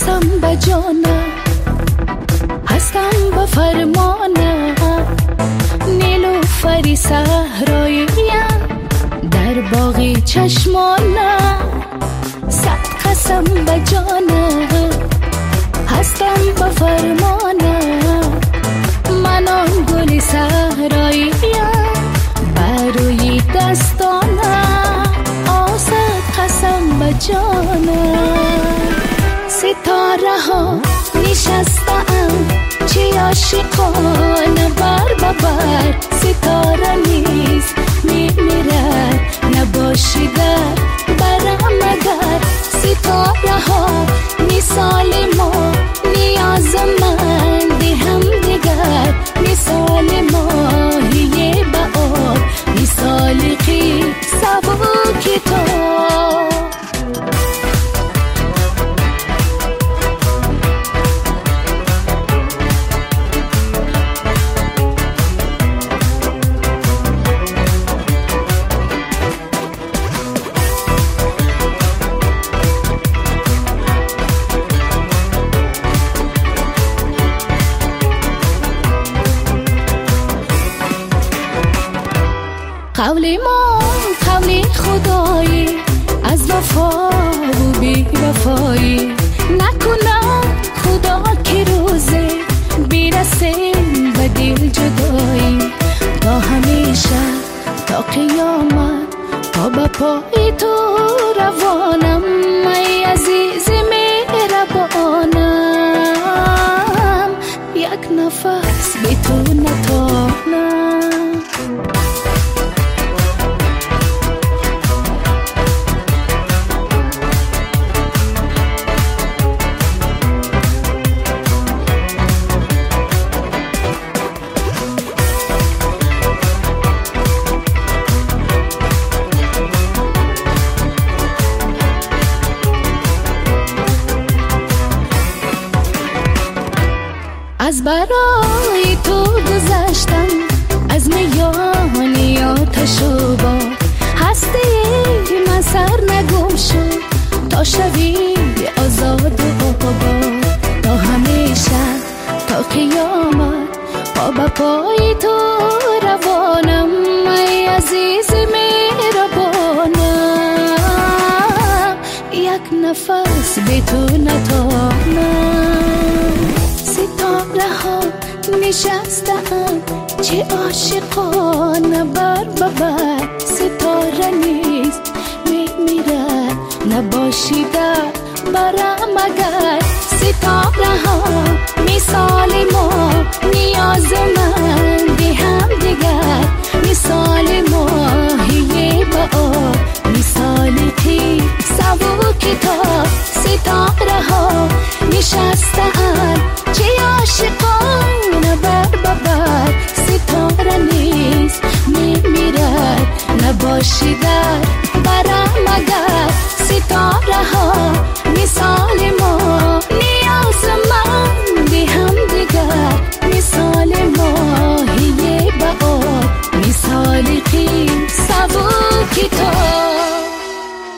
قسم به جانم، هستم به فرمانم، نیلوفری صحراییم در باغ چشمانم. صد قسم به جانم، هستم به فرمانم، من آن گل صحراییم بروی دستانم. صد قسم به جانم. ستاره ها نشستم چی عاشقانه بر ببر، ستاره نیست میمیرد نباشیده برم اگر. ستاره ها مثال ما نیازمند هم دیگر، مثال ماهی به آب، مثال قیب سبک تو. قول ما قول خدایی، از وفا و بی وفایی، نکنم خدا که روزه بیرسیم به دل جدایی. تا همیشه تا قیامت تا به پای تو روانم، ای عزیز مهربانم، یک نفس بی تو نتانم. از برای تو گذشتم از میان آتش و باد، هستی من سر نگم شد تا شوی آزاد و آباد. تا همیشه تا قیامت پا به پای تو روانم، ای عزیز مهربانم، یک نفس بی تو نتانم. ستاره ها نشستم چه عاشقانه بر ببر، ستاره نیست میمیرد نباشیده برم اگر. ستاره ها مثال ما نیازمند هم دیگر، مثال ماهی به آب، مثال قیب